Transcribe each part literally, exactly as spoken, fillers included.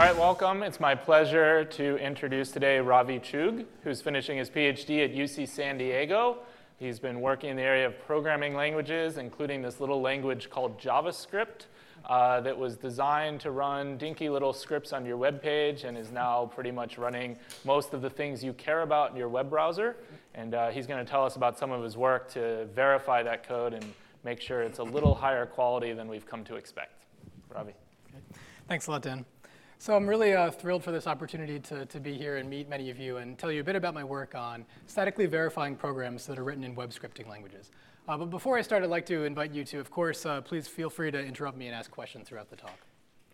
All right, welcome. It's my pleasure to introduce today Ravi Chugh, who's finishing his PhD at U C San Diego. He's been working in the area of programming languages, including this little language called JavaScript uh, that was designed to run dinky little scripts on your web page and is now pretty much running most of the things you care about in your web browser. And uh, he's going to tell us about some of his work to verify that code and make sure it's a little higher quality than we've come to expect. Ravi. Thanks a lot, Dan. So I'm really uh, thrilled for this opportunity to, to be here and meet many of you and tell you a bit about my work on statically verifying programs that are written in web scripting languages. Uh, but before I start, I'd like to invite you to, of course, uh, please feel free to interrupt me and ask questions throughout the talk.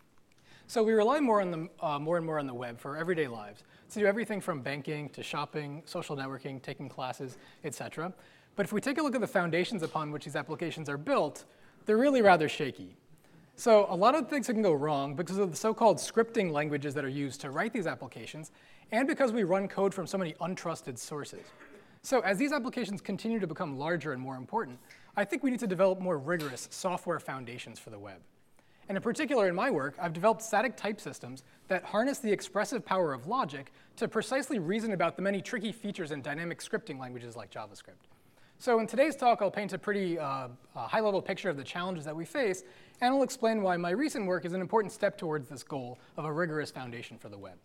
So we rely more, on the, uh, more and more on the web for everyday lives to do everything from banking to shopping, social networking, taking classes, et cetera. But if we take a look at the foundations upon which these applications are built, they're really rather shaky. So a lot of things can go wrong because of the so-called scripting languages that are used to write these applications, and because we run code from so many untrusted sources. So as these applications continue to become larger and more important, I think we need to develop more rigorous software foundations for the web. And in particular, in my work, I've developed static type systems that harness the expressive power of logic to precisely reason about the many tricky features in dynamic scripting languages like JavaScript. So in today's talk, I'll paint a pretty uh, uh, high-level picture of the challenges that we face, and I'll explain why my recent work is an important step towards this goal of a rigorous foundation for the web.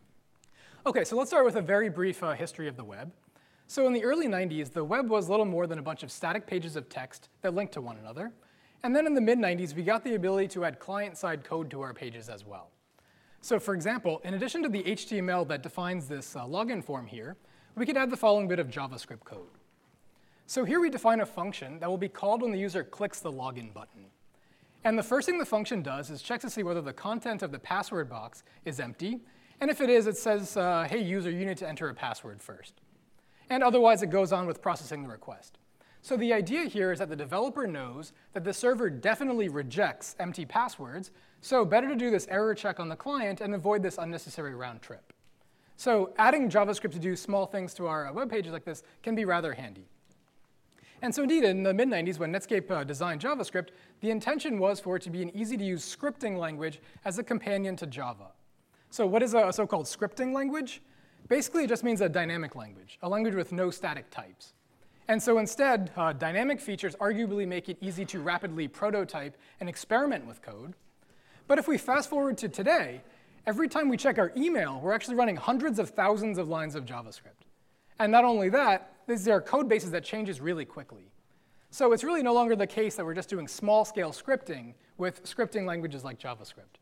OK, so let's start with a very brief uh, history of the web. So in the early nineties, the web was little more than a bunch of static pages of text that linked to one another. And then in the mid nineties, we got the ability to add client-side code to our pages as well. So for example, in addition to the H T M L that defines this uh, login form here, we could add the following bit of JavaScript code. So here we define a function that will be called when the user clicks the login button. And the first thing the function does is check to see whether the content of the password box is empty. And if it is, it says, uh, hey, user, you need to enter a password first. And otherwise, it goes on with processing the request. So the idea here is that the developer knows that the server definitely rejects empty passwords, so better to do this error check on the client and avoid this unnecessary round trip. So adding JavaScript to do small things to our web pages like this can be rather handy. And so indeed, in the mid nineties, when Netscape uh, designed JavaScript, the intention was for it to be an easy-to-use scripting language as a companion to Java. So what is a so-called scripting language? Basically, it just means a dynamic language, a language with no static types. And so instead, uh, dynamic features arguably make it easy to rapidly prototype and experiment with code. But if we fast forward to today, every time we check our email, we're actually running hundreds of thousands of lines of JavaScript. And not only that, these are code bases that changes really quickly. So it's really no longer the case that we're just doing small-scale scripting with scripting languages like JavaScript.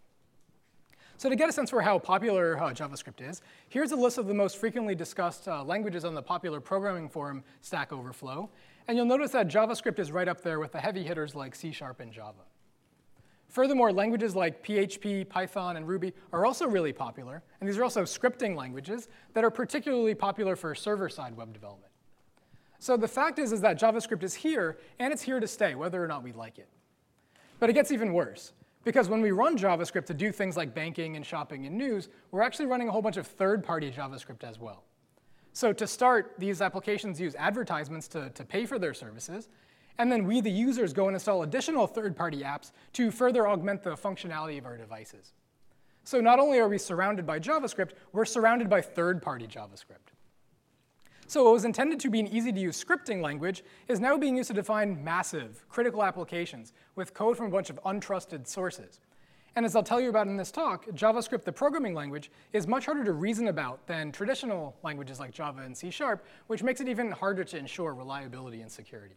So to get a sense for how popular uh, JavaScript is, here's a list of the most frequently discussed uh, languages on the popular programming forum Stack Overflow. And you'll notice that JavaScript is right up there with the heavy hitters like C Sharp and Java. Furthermore, languages like P H P, Python, and Ruby are also really popular. And these are also scripting languages that are particularly popular for server-side web development. So the fact is, is that JavaScript is here, and it's here to stay, whether or not we like it. But it gets even worse, because when we run JavaScript to do things like banking and shopping and news, we're actually running a whole bunch of third-party JavaScript as well. So to start, these applications use advertisements to, to pay for their services. And then we, the users, go and install additional third-party apps to further augment the functionality of our devices. So not only are we surrounded by JavaScript, we're surrounded by third-party JavaScript. So what was intended to be an easy-to-use scripting language is now being used to define massive, critical applications with code from a bunch of untrusted sources. And as I'll tell you about in this talk, JavaScript, the programming language, is much harder to reason about than traditional languages like Java and C Sharp, which makes it even harder to ensure reliability and security.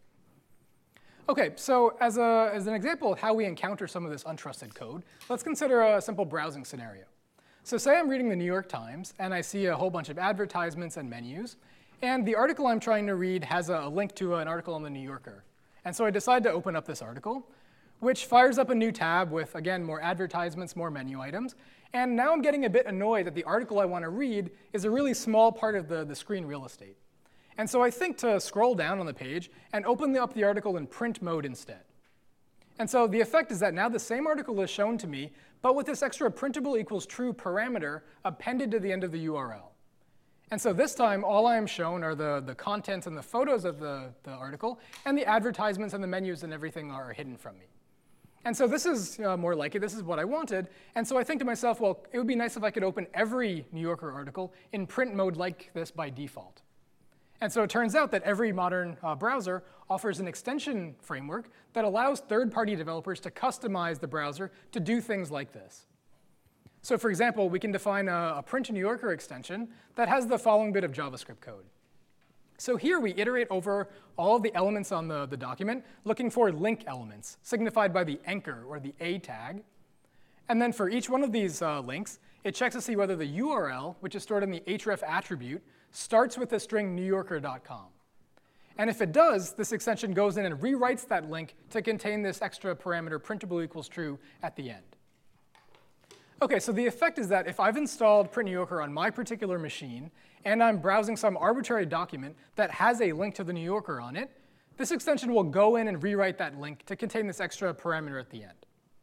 OK, so as, a, as an example of how we encounter some of this untrusted code, let's consider a simple browsing scenario. So say I'm reading the New York Times, and I see a whole bunch of advertisements and menus. And the article I'm trying to read has a link to an article on the New Yorker. And so I decide to open up this article, which fires up a new tab with, again, more advertisements, more menu items. And now I'm getting a bit annoyed that the article I want to read is a really small part of the, the screen real estate. And so I think to scroll down on the page and open up the article in print mode instead. And so the effect is that now the same article is shown to me, but with this extra printable equals true parameter appended to the end of the U R L. And so this time, all I am shown are the, the contents and the photos of the, the article, and the advertisements and the menus and everything are hidden from me. And so this is uh, more like it. This is what I wanted. And so I think to myself, well, it would be nice if I could open every New Yorker article in print mode like this by default. And so it turns out that every modern uh, browser offers an extension framework that allows third-party developers to customize the browser to do things like this. So for example, we can define a, a print New Yorker extension that has the following bit of JavaScript code. So here we iterate over all of the elements on the, the document, looking for link elements, signified by the anchor or the A tag. And then for each one of these uh, links, it checks to see whether the U R L, which is stored in the href attribute, starts with the string new yorker dot com. And if it does, this extension goes in and rewrites that link to contain this extra parameter printable equals true at the end. OK, so the effect is that if I've installed Print New Yorker on my particular machine, and I'm browsing some arbitrary document that has a link to the New Yorker on it, this extension will go in and rewrite that link to contain this extra parameter at the end.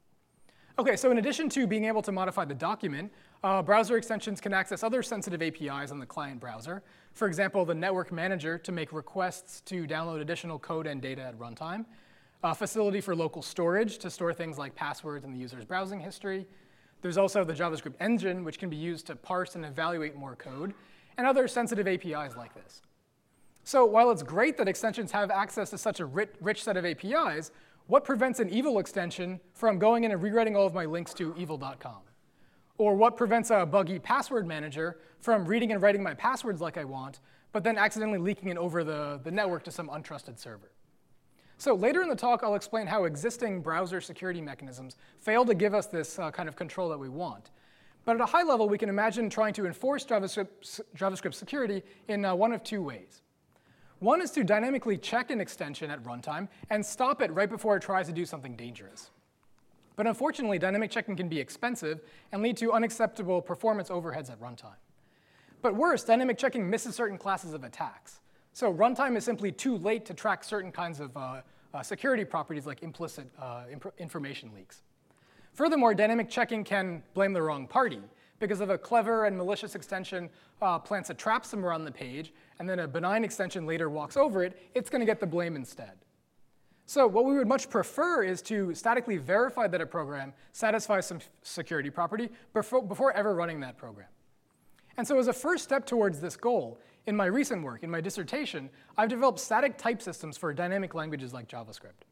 OK, so in addition to being able to modify the document, uh, browser extensions can access other sensitive A P Is on the client browser. For example, the network manager to make requests to download additional code and data at runtime, a facility for local storage to store things like passwords and the user's browsing history. There's also the JavaScript engine, which can be used to parse and evaluate more code, and other sensitive A P Is like this. So while it's great that extensions have access to such a rich, rich set of A P Is, what prevents an evil extension from going in and rewriting all of my links to evil dot com? Or what prevents a buggy password manager from reading and writing my passwords like I want, but then accidentally leaking it over the, the network to some untrusted server? So later in the talk, I'll explain how existing browser security mechanisms fail to give us this uh, kind of control that we want. But at a high level, we can imagine trying to enforce JavaScript, JavaScript security in uh, one of two ways. One is to dynamically check an extension at runtime and stop it right before it tries to do something dangerous. But unfortunately, dynamic checking can be expensive and lead to unacceptable performance overheads at runtime. But worse, dynamic checking misses certain classes of attacks. So runtime is simply too late to track certain kinds of uh, uh, security properties like implicit uh, imp information leaks. Furthermore, dynamic checking can blame the wrong party, because if a clever and malicious extension uh, plants a trap somewhere on the page, and then a benign extension later walks over it, it's going to get the blame instead. So what we would much prefer is to statically verify that a program satisfies some security property before, before ever running that program. And so as a first step towards this goal, in my recent work, in my dissertation, I've developed static type systems for dynamic languages like JavaScript.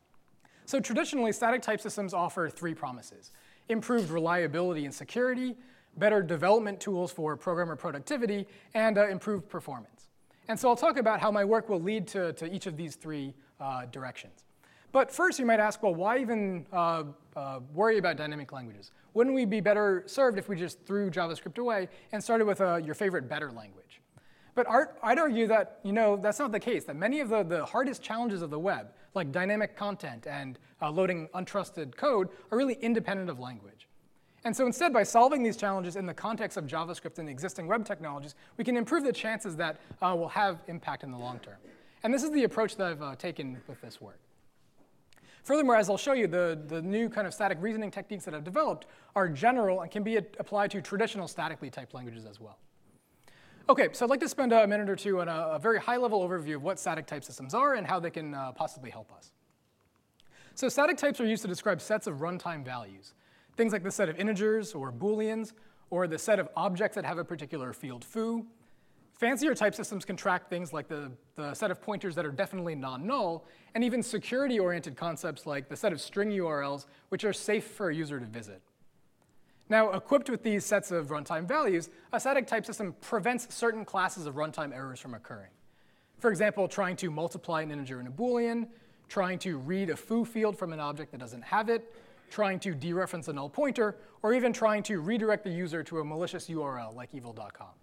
So traditionally, static type systems offer three promises: improved reliability and security, better development tools for programmer productivity, and uh, improved performance. And so I'll talk about how my work will lead to, to each of these three uh, directions. But first, you might ask, well, why even uh, uh, worry about dynamic languages? Wouldn't we be better served if we just threw JavaScript away and started with uh, your favorite better language? But I'd argue that, you know, that's not the case, that many of the, the hardest challenges of the web, like dynamic content and uh, loading untrusted code, are really independent of language. And so instead, by solving these challenges in the context of JavaScript and existing web technologies, we can improve the chances that uh, we'll have impact in the long term. And this is the approach that I've uh, taken with this work. Furthermore, as I'll show you, the, the new kind of static reasoning techniques that I've developed are general and can be applied to traditional statically typed languages as well. OK, so I'd like to spend a minute or two on a, a very high-level overview of what static type systems are and how they can uh, possibly help us. So static types are used to describe sets of runtime values, things like the set of integers or booleans, or the set of objects that have a particular field foo. Fancier type systems can track things like the, the set of pointers that are definitely non-null, and even security-oriented concepts like the set of string U R Ls, which are safe for a user to visit. Now, equipped with these sets of runtime values, a static type system prevents certain classes of runtime errors from occurring. For example, trying to multiply an integer in a Boolean, trying to read a foo field from an object that doesn't have it, trying to dereference a null pointer, or even trying to redirect the user to a malicious U R L like evil dot com.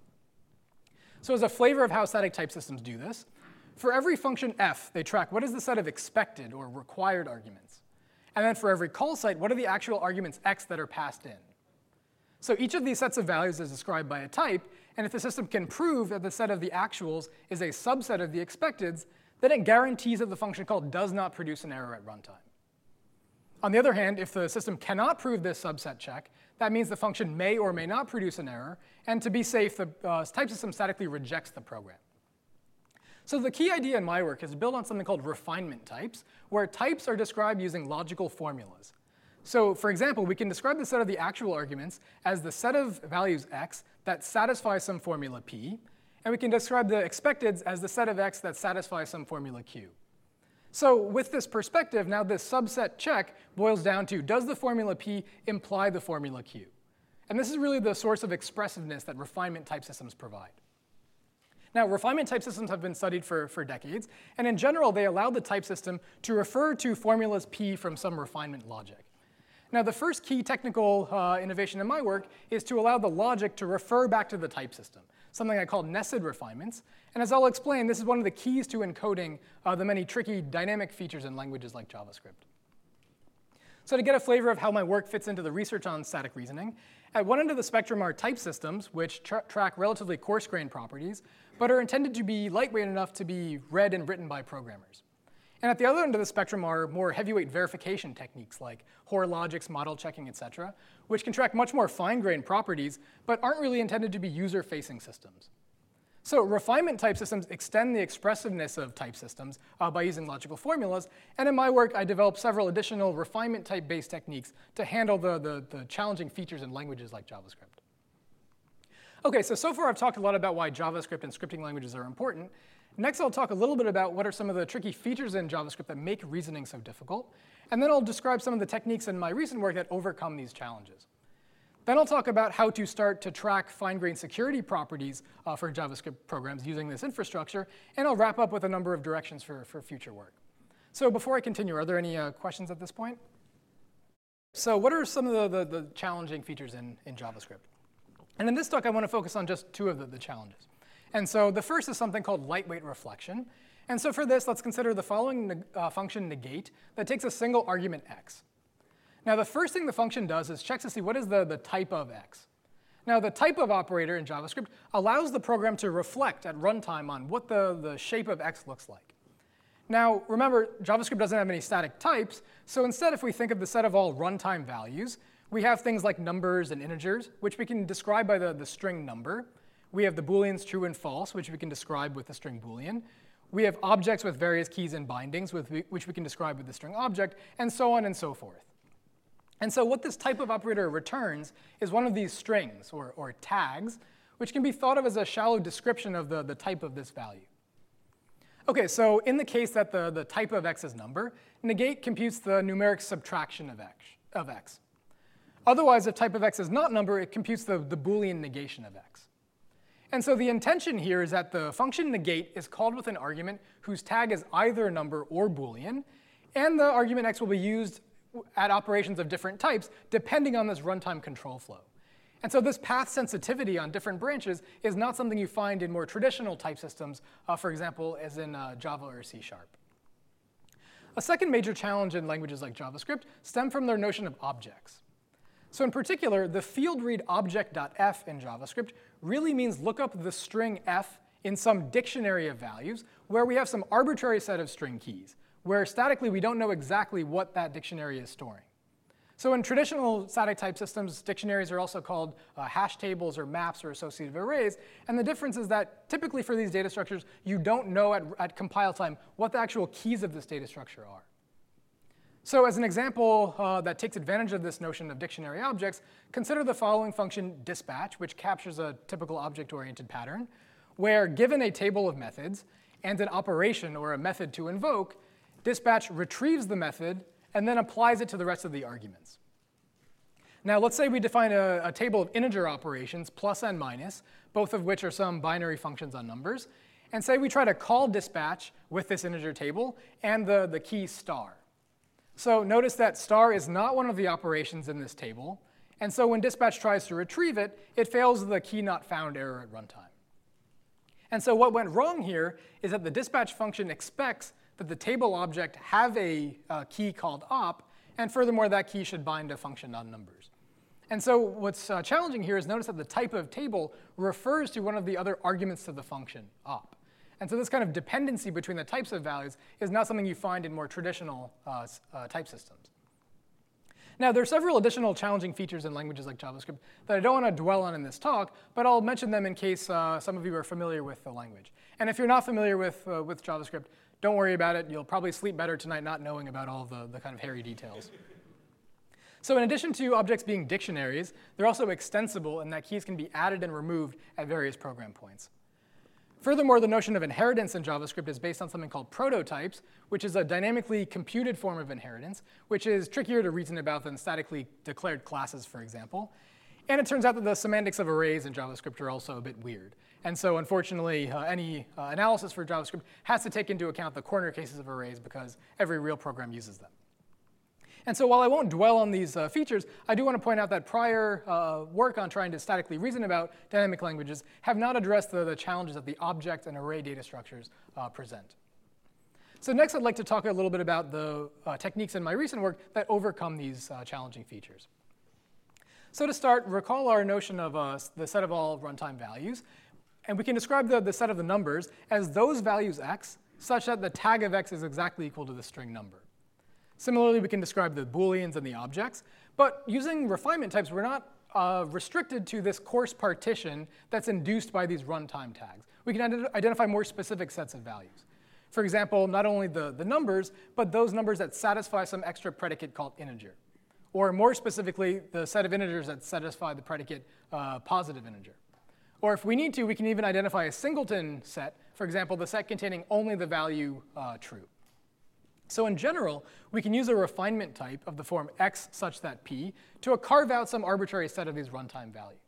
So as a flavor of how static type systems do this, for every function f, they track what is the set of expected or required arguments. And then for every call site, what are the actual arguments x that are passed in. So each of these sets of values is described by a type, and if the system can prove that the set of the actuals is a subset of the expecteds, then it guarantees that the function call does not produce an error at runtime. On the other hand, if the system cannot prove this subset check, that means the function may or may not produce an error, and to be safe, the uh, type system statically rejects the program. So the key idea in my work is to build on something called refinement types, where types are described using logical formulas. So for example, we can describe the set of the actual arguments as the set of values x that satisfy some formula p, and we can describe the expecteds as the set of x that satisfies some formula q. So with this perspective, now this subset check boils down to, does the formula p imply the formula q? And this is really the source of expressiveness that refinement type systems provide. Now, refinement type systems have been studied for, for decades, and in general, they allow the type system to refer to formulas p from some refinement logic. Now, the first key technical uh, innovation in my work is to allow the logic to refer back to the type system, something I call nested refinements. And as I'll explain, this is one of the keys to encoding uh, the many tricky dynamic features in languages like JavaScript. So to get a flavor of how my work fits into the research on static reasoning, at one end of the spectrum are type systems, which tra track relatively coarse-grained properties, but are intended to be lightweight enough to be read and written by programmers. And at the other end of the spectrum are more heavyweight verification techniques like Hoare logics, model checking, et cetera, which can track much more fine-grained properties, but aren't really intended to be user-facing systems. So refinement type systems extend the expressiveness of type systems uh, by using logical formulas. And in my work, I developed several additional refinement type-based techniques to handle the, the, the challenging features in languages like JavaScript. OK, so so far I've talked a lot about why JavaScript and scripting languages are important. Next, I'll talk a little bit about what are some of the tricky features in JavaScript that make reasoning so difficult. And then I'll describe some of the techniques in my recent work that overcome these challenges. Then I'll talk about how to start to track fine-grained security properties uh, for JavaScript programs using this infrastructure. And I'll wrap up with a number of directions for, for future work. So before I continue, are there any uh, questions at this point? So what are some of the, the, the challenging features in, in JavaScript? And in this talk, I want to focus on just two of the, the challenges. And so the first is something called lightweight reflection. And so for this, let's consider the following uh, function negate that takes a single argument x. Now, the first thing the function does is checks to see what is the, the type of x. Now, the type of operator in JavaScript allows the program to reflect at runtime on what the, the shape of x looks like. Now, remember, JavaScript doesn't have any static types. So instead, if we think of the set of all runtime values, we have things like numbers and integers, which we can describe by the, the string number. We have the booleans true and false, which we can describe with the string boolean. We have objects with various keys and bindings, with, which we can describe with the string object, and so on and so forth. And so what this type of operator returns is one of these strings, or, or tags, which can be thought of as a shallow description of the, the type of this value. OK, so in the case that the, the type of x is number, negate computes the numeric subtraction of x. Of x. Otherwise, if type of x is not number, it computes the, the Boolean negation of x. And so the intention here is that the function negate is called with an argument whose tag is either number or Boolean, and the argument x will be used at operations of different types, depending on this runtime control flow. And so this path sensitivity on different branches is not something you find in more traditional type systems, uh, for example, as in uh, Java or C sharp. A second major challenge in languages like JavaScript stem from their notion of objects. So in particular, the field read object.f in JavaScript really means look up the string f in some dictionary of values where we have some arbitrary set of string keys, where statically we don't know exactly what that dictionary is storing. So in traditional static type systems, dictionaries are also called uh, hash tables or maps or associative arrays. And the difference is that typically for these data structures, you don't know at, at compile time what the actual keys of this data structure are. So as an example uh, that takes advantage of this notion of dictionary objects, consider the following function dispatch, which captures a typical object-oriented pattern, where given a table of methods and an operation or a method to invoke, dispatch retrieves the method and then applies it to the rest of the arguments. Now, let's say we define a, a table of integer operations, plus and minus, both of which are some binary functions on numbers, and say we try to call dispatch with this integer table and the, the key star. So notice that star is not one of the operations in this table, and so when dispatch tries to retrieve it, it fails the key not found error at runtime. And so what went wrong here is that the dispatch function expects that the table object have a uh, key called op, and furthermore, that key should bind a function on numbers. And so what's uh, challenging here is notice that the type of table refers to one of the other arguments to the function, op. And so this kind of dependency between the types of values is not something you find in more traditional uh, uh, type systems. Now, there are several additional challenging features in languages like JavaScript that I don't want to dwell on in this talk, but I'll mention them in case uh, some of you are familiar with the language. And if you're not familiar with, uh, with JavaScript, don't worry about it. You'll probably sleep better tonight not knowing about all the, the kind of hairy details. So in addition to objects being dictionaries, they're also extensible in that keys can be added and removed at various program points. Furthermore, the notion of inheritance in JavaScript is based on something called prototypes, which is a dynamically computed form of inheritance, which is trickier to reason about than statically declared classes, for example. And it turns out that the semantics of arrays in JavaScript are also a bit weird. And so unfortunately, uh, any uh, analysis for JavaScript has to take into account the corner cases of arrays because every real program uses them. And so while I won't dwell on these uh, features, I do want to point out that prior uh, work on trying to statically reason about dynamic languages have not addressed the, the challenges that the object and array data structures uh, present. So next, I'd like to talk a little bit about the uh, techniques in my recent work that overcome these uh, challenging features. So to start, recall our notion of uh, the set of all runtime values. And we can describe the, the set of the numbers as those values x, such that the tag of x is exactly equal to the string number. Similarly, we can describe the Booleans and the objects. But using refinement types, we're not uh, restricted to this coarse partition that's induced by these runtime tags. We can ident- identify more specific sets of values. For example, not only the, the numbers, but those numbers that satisfy some extra predicate called integer. Or more specifically, the set of integers that satisfy the predicate uh, positive integer. Or if we need to, we can even identify a singleton set, for example, the set containing only the value uh, true. So in general, we can use a refinement type of the form x such that p to carve out some arbitrary set of these runtime values.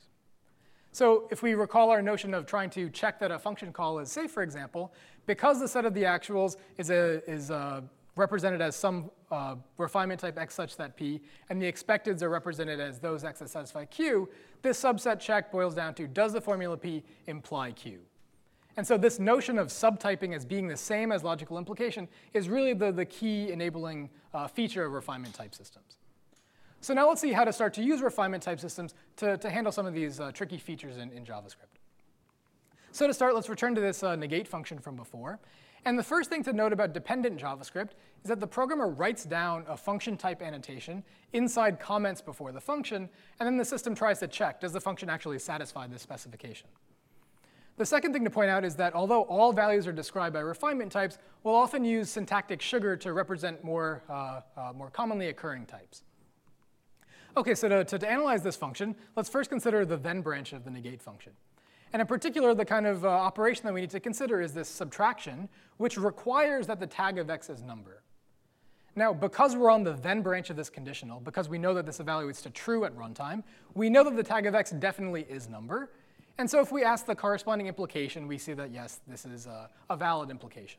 So if we recall our notion of trying to check that a function call is safe, for example, because the set of the actuals is, a, is a represented as some uh, refinement type x such that p, and the expecteds are represented as those x that satisfy q, this subset check boils down to, does the formula p imply q? And so this notion of subtyping as being the same as logical implication is really the, the key enabling uh, feature of refinement type systems. So now let's see how to start to use refinement type systems to, to handle some of these uh, tricky features in, in JavaScript. So to start, let's return to this uh, negate function from before. And the first thing to note about dependent JavaScript is that the programmer writes down a function type annotation inside comments before the function, and then the system tries to check, does the function actually satisfy this specification? The second thing to point out is that although all values are described by refinement types, we'll often use syntactic sugar to represent more, uh, uh, more commonly occurring types. OK, so to, to, to analyze this function, let's first consider the then branch of the negate function. And in particular, the kind of uh, operation that we need to consider is this subtraction, which requires that the tag of x is number. Now, because we're on the then branch of this conditional, because we know that this evaluates to true at runtime, we know that the tag of x definitely is number. And so if we ask the corresponding implication, we see that, yes, this is a, a valid implication.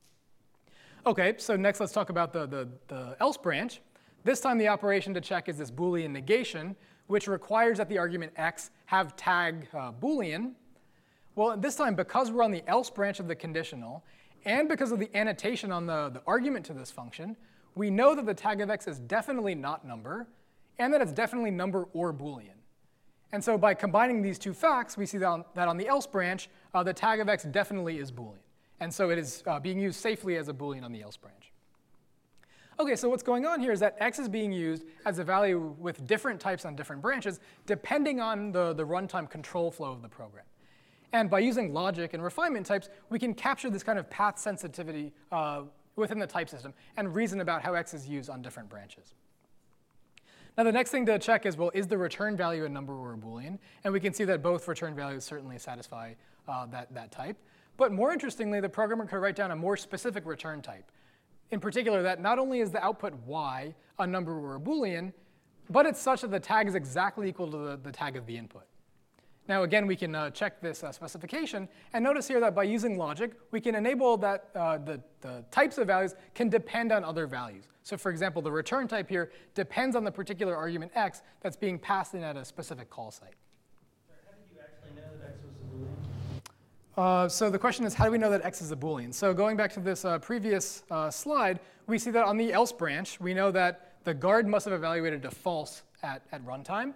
OK, so next let's talk about the, the, the else branch. This time the operation to check is this Boolean negation, which requires that the argument x have tag uh, Boolean. Well, this time, because we're on the else branch of the conditional, and because of the annotation on the, the argument to this function, we know that the tag of x is definitely not number, and that it's definitely number or Boolean. And so by combining these two facts, we see that on, that on the else branch, uh, the tag of x definitely is Boolean. And so it is uh, being used safely as a Boolean on the else branch. OK, so what's going on here is that x is being used as a value with different types on different branches, depending on the, the runtime control flow of the program. And by using logic and refinement types, we can capture this kind of path sensitivity uh, within the type system and reason about how x is used on different branches. Now, the next thing to check is, well, is the return value a number or a Boolean? And we can see that both return values certainly satisfy uh, that, that type. But more interestingly, the programmer could write down a more specific return type. In particular, that not only is the output y a number or a Boolean, but it's such that the tag is exactly equal to the, the tag of the input. Now, again, we can uh, check this uh, specification. And notice here that by using logic, we can enable that uh, the, the types of values can depend on other values. So for example, the return type here depends on the particular argument x that's being passed in at a specific call site. Sorry, how did you actually know that x was a Boolean? Uh, so the question is, how do we know that x is a Boolean? So going back to this uh, previous uh, slide, we see that on the else branch, we know that the guard must have evaluated to false at, at runtime.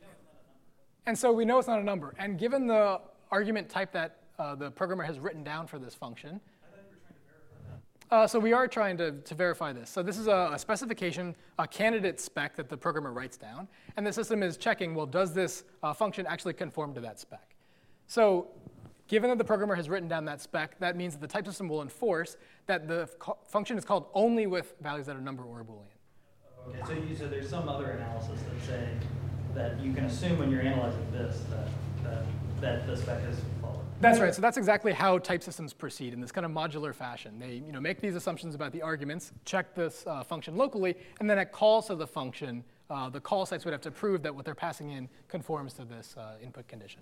And so we know it's not a number. And given the argument type that uh, the programmer has written down for this function, I thought you were trying to verify that. uh, so we are trying to, to verify this. So this is a, a specification, a candidate spec that the programmer writes down. And the system is checking, well, does this uh, function actually conform to that spec? So given that the programmer has written down that spec, that means that the type system will enforce that the function is called only with values that are number or Boolean. Oh, Okay, so, you, so there's some other analysis that say that you can assume when you're analyzing this that, that, that the spec is followed. That's right. So that's exactly how type systems proceed in this kind of modular fashion. They you know, make these assumptions about the arguments, check this uh, function locally, and then at calls to the function, uh, the call sites would have to prove that what they're passing in conforms to this uh, input condition.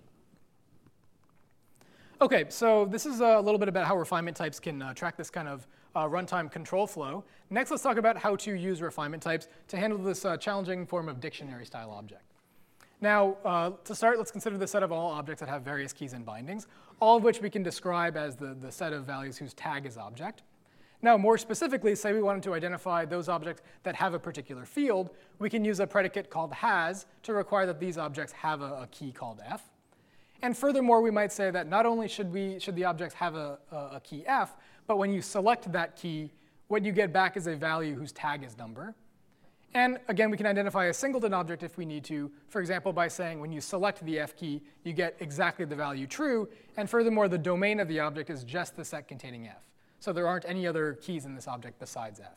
OK, so this is a little bit about how refinement types can uh, track this kind of uh, runtime control flow. Next, let's talk about how to use refinement types to handle this uh, challenging form of dictionary-style object. Now, uh, to start, let's consider the set of all objects that have various keys and bindings, all of which we can describe as the, the set of values whose tag is object. Now, more specifically, say we wanted to identify those objects that have a particular field, we can use a predicate called has to require that these objects have a, a key called f. And furthermore, we might say that not only should, we, should the objects have a, a, a key f, but when you select that key, what you get back is a value whose tag is number. And again, we can identify a singleton object if we need to, for example, by saying when you select the f key, you get exactly the value true. And furthermore, the domain of the object is just the set containing f. So there aren't any other keys in this object besides f.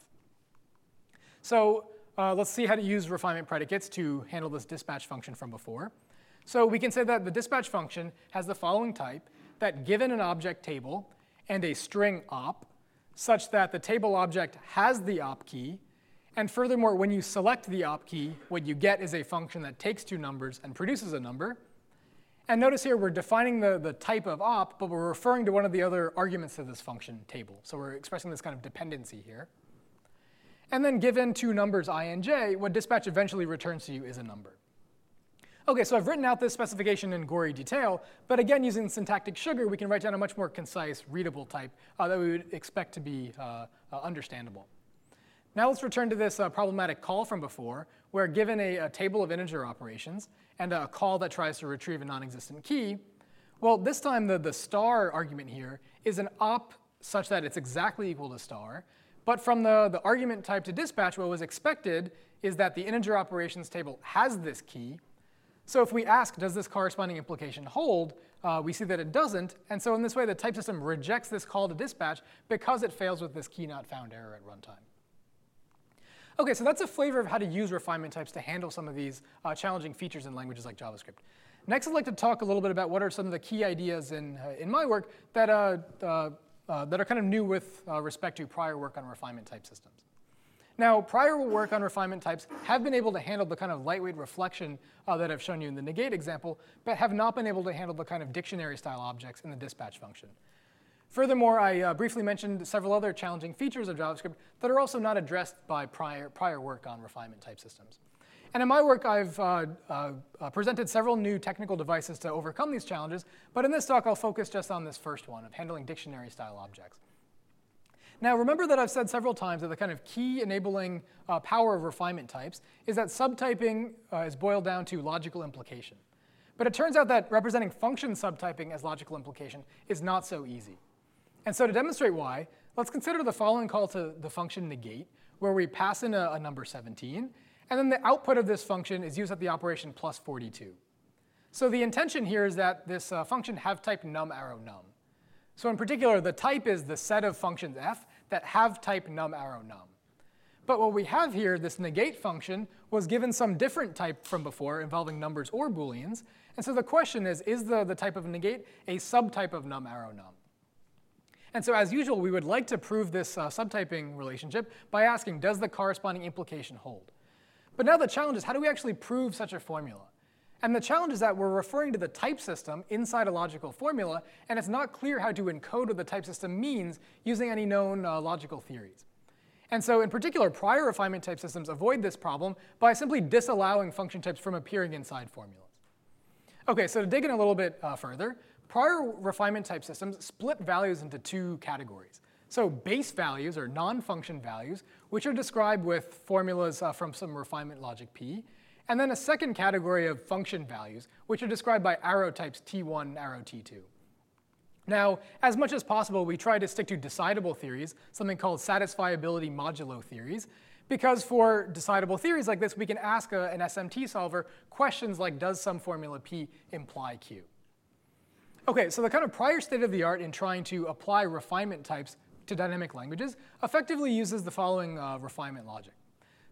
So uh, let's see how to use refinement predicates to handle this dispatch function from before. So we can say that the dispatch function has the following type, that given an object table and a string op, such that the table object has the op key. And furthermore, when you select the op key, what you get is a function that takes two numbers and produces a number. And notice here we're defining the, the type of op, but we're referring to one of the other arguments of this function table. So we're expressing this kind of dependency here. And then given two numbers I and j, what dispatch eventually returns to you is a number. OK, so I've written out this specification in gory detail. But again, using syntactic sugar, we can write down a much more concise, readable type uh, that we would expect to be uh, uh, understandable. Now let's return to this uh, problematic call from before, where given a, a table of integer operations and a call that tries to retrieve a non-existent key, well, this time the, the star argument here is an op such that it's exactly equal to star. But from the, the argument type to dispatch, what was expected is that the integer operations table has this key. So if we ask, does this corresponding implication hold, uh, we see that it doesn't. And so in this way, the type system rejects this call to dispatch because it fails with this key not found error at runtime. OK, so that's a flavor of how to use refinement types to handle some of these uh, challenging features in languages like JavaScript. Next, I'd like to talk a little bit about what are some of the key ideas in, uh, in my work that, uh, uh, uh, that are kind of new with uh, respect to prior work on refinement type systems. Now, prior work on refinement types have been able to handle the kind of lightweight reflection uh, that I've shown you in the negate example, but have not been able to handle the kind of dictionary-style objects in the dispatch function. Furthermore, I uh, briefly mentioned several other challenging features of JavaScript that are also not addressed by prior, prior work on refinement type systems. And in my work, I've uh, uh, uh, presented several new technical devices to overcome these challenges. But in this talk, I'll focus just on this first one of handling dictionary-style objects. Now, remember that I've said several times that the kind of key enabling uh, power of refinement types is that subtyping uh, is boiled down to logical implication. But it turns out that representing function subtyping as logical implication is not so easy. And so to demonstrate why, let's consider the following call to the function negate, where we pass in a, a number seventeen. And then the output of this function is used at the operation plus forty-two. So the intention here is that this uh, function have type num arrow num. So in particular, the type is the set of functions f that have type num arrow num. But what we have here, this negate function, was given some different type from before involving numbers or booleans. And so the question is, is the, the type of negate a subtype of num arrow num? And so as usual, we would like to prove this uh, subtyping relationship by asking, does the corresponding implication hold? But now the challenge is, how do we actually prove such a formula? And the challenge is that we're referring to the type system inside a logical formula, and it's not clear how to encode what the type system means using any known uh, logical theories. And so in particular, prior refinement type systems avoid this problem by simply disallowing function types from appearing inside formulas. OK, so to dig in a little bit uh, further, prior refinement type systems split values into two categories. So base values, or non-function values, which are described with formulas uh, from some refinement logic P. And then a second category of function values, which are described by arrow types T one and arrow T two. Now, as much as possible, we try to stick to decidable theories, something called satisfiability modulo theories, because for decidable theories like this, we can ask a, an S M T solver questions like, does some formula P imply Q? OK, so the kind of prior state of the art in trying to apply refinement types to dynamic languages effectively uses the following uh, refinement logic.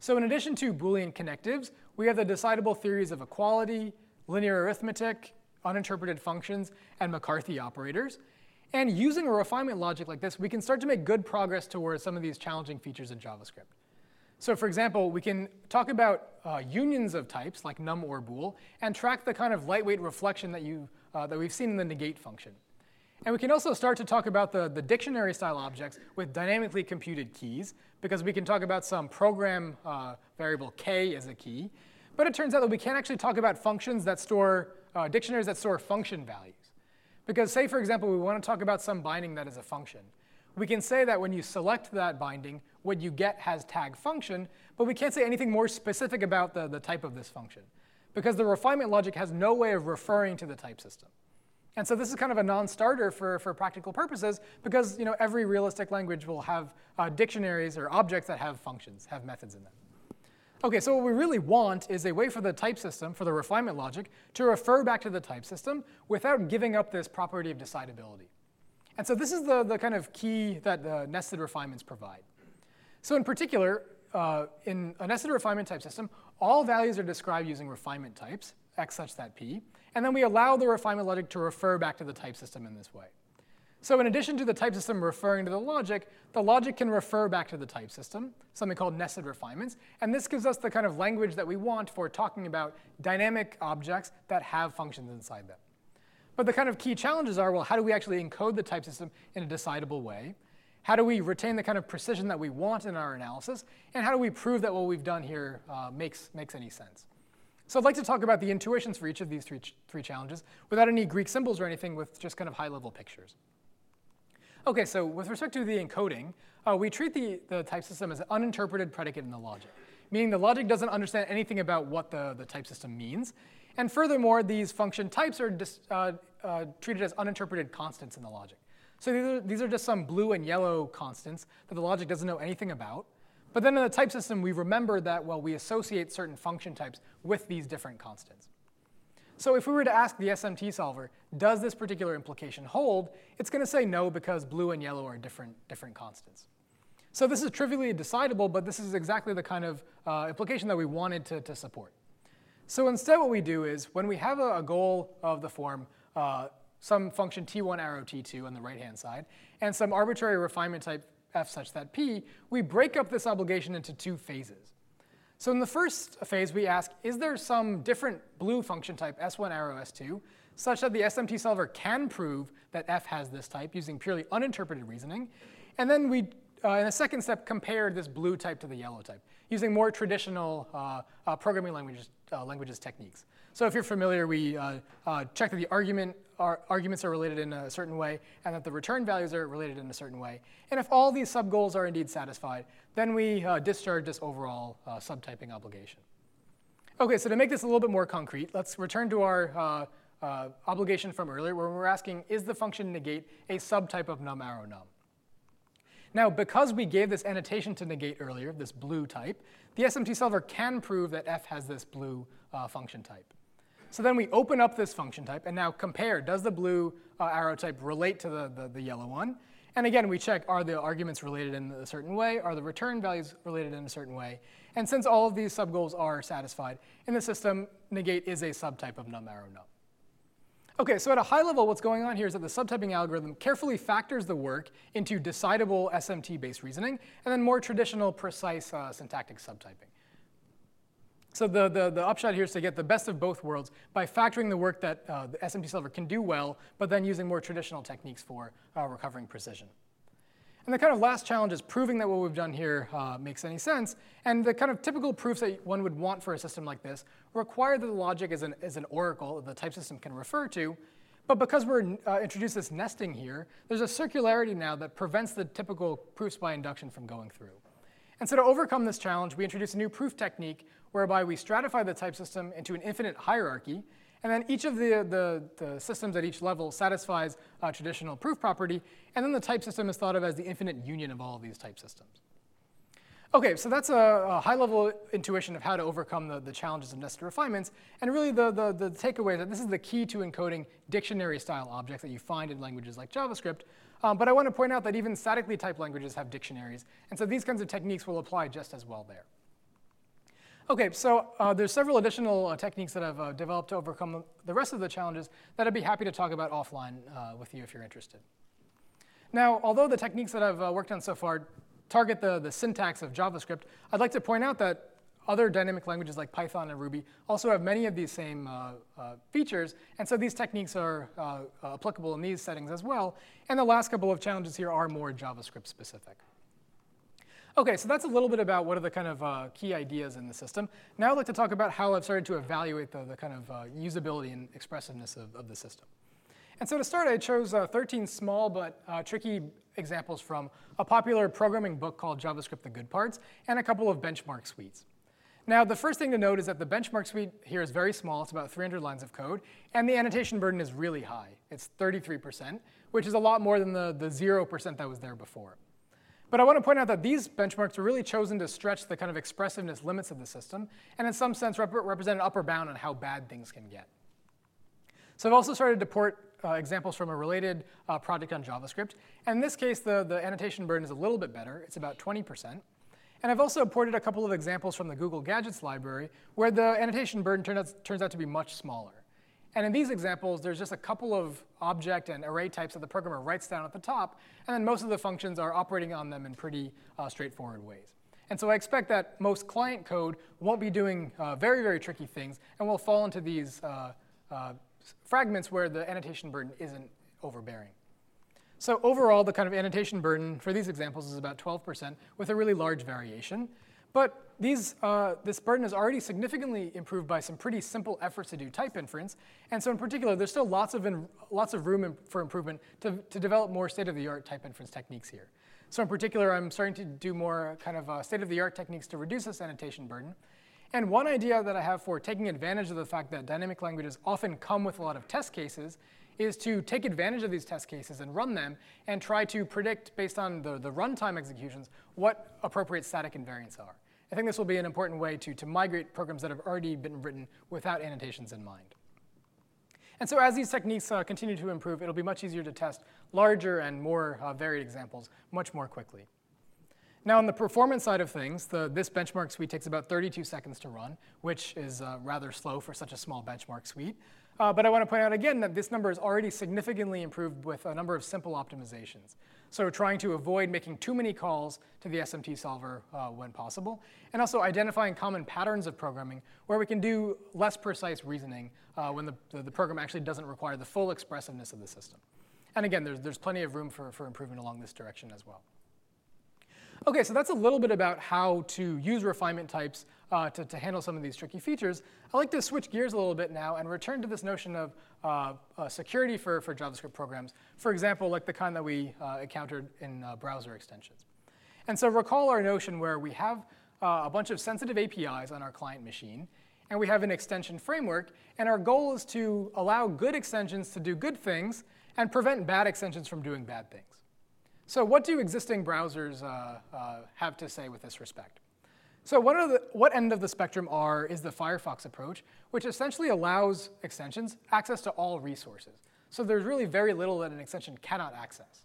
So in addition to Boolean connectives, we have the decidable theories of equality, linear arithmetic, uninterpreted functions, and McCarthy operators. And using a refinement logic like this, we can start to make good progress towards some of these challenging features in JavaScript. So for example, we can talk about uh, unions of types, like num or bool, and track the kind of lightweight reflection that, you, uh, that we've seen in the negate function. And we can also start to talk about the, the dictionary-style objects with dynamically computed keys, because we can talk about some program uh, variable k as a key. But it turns out that we can't actually talk about functions that store, uh, dictionaries that store function values. Because say, for example, we want to talk about some binding that is a function. We can say that when you select that binding, what you get has tag function, but we can't say anything more specific about the, the type of this function, because the refinement logic has no way of referring to the type system. And so this is kind of a non-starter for, for practical purposes, because you know, every realistic language will have uh, dictionaries or objects that have functions, have methods in them. OK, so what we really want is a way for the type system, for the refinement logic, to refer back to the type system without giving up this property of decidability. And so this is the, the kind of key that the nested refinements provide. So in particular, uh, in a nested refinement type system, all values are described using refinement types, x such that p. And then we allow the refinement logic to refer back to the type system in this way. So in addition to the type system referring to the logic, the logic can refer back to the type system, something called nested refinements. And this gives us the kind of language that we want for talking about dynamic objects that have functions inside them. But the kind of key challenges are, well, how do we actually encode the type system in a decidable way? How do we retain the kind of precision that we want in our analysis? And how do we prove that what we've done here uh, makes, makes any sense? So I'd like to talk about the intuitions for each of these three, ch three challenges without any Greek symbols or anything, with just kind of high-level pictures. OK, so with respect to the encoding, uh, we treat the, the type system as an uninterpreted predicate in the logic, meaning the logic doesn't understand anything about what the, the type system means. And furthermore, these function types are dis, uh, uh, treated as uninterpreted constants in the logic. So these are, these are just some blue and yellow constants that the logic doesn't know anything about. But then in the type system, we remember that, well, we associate certain function types with these different constants. So if we were to ask the S M T solver, does this particular implication hold, it's going to say no, because blue and yellow are different, different constants. So this is trivially decidable, but this is exactly the kind of uh, implication that we wanted to, to support. So instead what we do is, when we have a, a goal of the form, uh, some function t one arrow t two on the right-hand side, and some arbitrary refinement type f such that p, we break up this obligation into two phases. So in the first phase, we ask, is there some different blue function type, s one arrow s two, such that the S M T solver can prove that f has this type using purely uninterpreted reasoning? And then we, uh, in a second step, compare this blue type to the yellow type using more traditional uh, uh, programming languages, uh, languages techniques. So if you're familiar, we uh, uh, check that the argument, our arguments are related in a certain way, and that the return values are related in a certain way. And if all these sub-goals are indeed satisfied, then we uh, discharge this overall uh, subtyping obligation. OK, so to make this a little bit more concrete, let's return to our uh, uh, obligation from earlier, where we're asking, is the function negate a subtype of num arrow num? Now, because we gave this annotation to negate earlier, this blue type, the S M T solver can prove that f has this blue uh, function type. So then we open up this function type and now compare, does the blue uh, arrow type relate to the, the, the yellow one? And again, we check, are the arguments related in a certain way? Are the return values related in a certain way? And since all of these subgoals are satisfied, in the system, negate is a subtype of num arrow num. OK, so at a high level, what's going on here is that the subtyping algorithm carefully factors the work into decidable S M T-based reasoning, and then more traditional, precise uh, syntactic subtyping. So the, the, the upshot here is to get the best of both worlds by factoring the work that uh, the S M T solver can do well, but then using more traditional techniques for uh, recovering precision. And the kind of last challenge is proving that what we've done here uh, makes any sense. And the kind of typical proofs that one would want for a system like this require that the logic is an, is an oracle that the type system can refer to. But because we're uh, introduced this nesting here, there's a circularity now that prevents the typical proofs by induction from going through. And so to overcome this challenge, we introduce a new proof technique whereby we stratify the type system into an infinite hierarchy. And then each of the, the, the systems at each level satisfies a traditional proof property. And then the type system is thought of as the infinite union of all of these type systems. OK, so that's a, a high-level intuition of how to overcome the, the challenges of nested refinements. And really, the, the, the takeaway is that this is the key to encoding dictionary-style objects that you find in languages like JavaScript. Um, but I want to point out that even statically typed languages have dictionaries. And so these kinds of techniques will apply just as well there. Okay, so uh, there's several additional uh, techniques that I've uh, developed to overcome the rest of the challenges that I'd be happy to talk about offline uh, with you if you're interested. Now, although the techniques that I've uh, worked on so far target the, the syntax of JavaScript, I'd like to point out that other dynamic languages like Python and Ruby also have many of these same uh, uh, features, and so these techniques are uh, uh, applicable in these settings as well. And the last couple of challenges here are more JavaScript specific. Okay, so that's a little bit about what are the kind of uh, key ideas in the system. Now I'd like to talk about how I've started to evaluate the, the kind of uh, usability and expressiveness of, of the system. And so to start, I chose uh, thirteen small but uh, tricky examples from a popular programming book called JavaScript: The Good Parts, and a couple of benchmark suites. Now, the first thing to note is that the benchmark suite here is very small. It's about three hundred lines of code, and the annotation burden is really high. It's thirty-three percent, which is a lot more than the, the zero percent that was there before. But I want to point out that these benchmarks were really chosen to stretch the kind of expressiveness limits of the system, and in some sense rep represent an upper bound on how bad things can get. So I've also started to port uh, examples from a related uh, project on JavaScript. And in this case, the, the annotation burden is a little bit better. It's about twenty percent. And I've also ported a couple of examples from the Google Gadgets library where the annotation burden turns out, turns out to be much smaller. And in these examples, there's just a couple of object and array types that the programmer writes down at the top, and then most of the functions are operating on them in pretty uh, straightforward ways. And so I expect that most client code won't be doing uh, very, very tricky things, and will fall into these uh, uh, fragments where the annotation burden isn't overbearing. So overall, the kind of annotation burden for these examples is about twelve percent with a really large variation. But these, uh, this burden is already significantly improved by some pretty simple efforts to do type inference. And so in particular, there's still lots of, in, lots of room for improvement to, to develop more state-of-the-art type inference techniques here. So in particular, I'm starting to do more kind of uh, state-of-the-art techniques to reduce this annotation burden. And one idea that I have for taking advantage of the fact that dynamic languages often come with a lot of test cases is to take advantage of these test cases and run them and try to predict, based on the, the runtime executions, what appropriate static invariants are. I think this will be an important way to, to migrate programs that have already been written without annotations in mind. And so as these techniques uh, continue to improve, it'll be much easier to test larger and more uh, varied examples much more quickly. Now, on the performance side of things, the, this benchmark suite takes about thirty-two seconds to run, which is uh, rather slow for such a small benchmark suite. Uh, but I want to point out again that this number is already significantly improved with a number of simple optimizations. So trying to avoid making too many calls to the S M T solver uh, when possible, and also identifying common patterns of programming where we can do less precise reasoning uh, when the, the, the program actually doesn't require the full expressiveness of the system. And again, there's, there's plenty of room for, for improvement along this direction as well. OK, so that's a little bit about how to use refinement types uh, to, to handle some of these tricky features. I'd like to switch gears a little bit now and return to this notion of uh, uh, security for, for JavaScript programs, for example, like the kind that we uh, encountered in uh, browser extensions. And so recall our notion where we have uh, a bunch of sensitive A P Is on our client machine, and we have an extension framework, and our goal is to allow good extensions to do good things and prevent bad extensions from doing bad things. So what do existing browsers uh, uh, have to say with this respect? So one of the, what end of the spectrum are is the Firefox approach, which essentially allows extensions access to all resources. So there's really very little that an extension cannot access.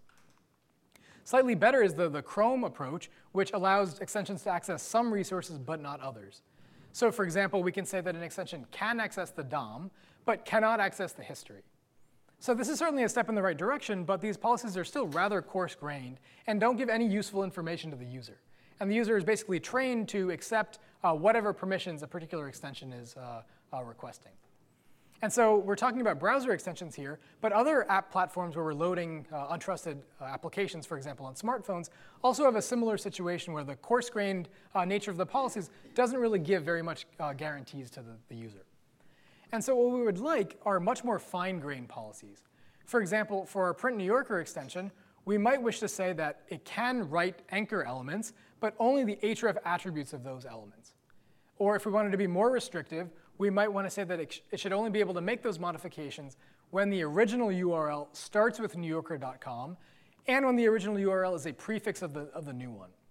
Slightly better is the, the Chrome approach, which allows extensions to access some resources but not others. So for example, we can say that an extension can access the D O M, but cannot access the history. So this is certainly a step in the right direction, but these policies are still rather coarse-grained and don't give any useful information to the user. And the user is basically trained to accept uh, whatever permissions a particular extension is uh, uh, requesting. And so we're talking about browser extensions here, but other app platforms where we're loading uh, untrusted uh, applications, for example, on smartphones, also have a similar situation where the coarse-grained uh, nature of the policies doesn't really give very much uh, guarantees to the, the user. And so what we would like are much more fine-grained policies. For example, for our Print New Yorker extension, we might wish to say that it can write anchor elements, but only the href attributes of those elements. Or if we wanted to be more restrictive, we might want to say that it, sh it should only be able to make those modifications when the original U R L starts with new yorker dot com and when the original U R L is a prefix of the, of the new one.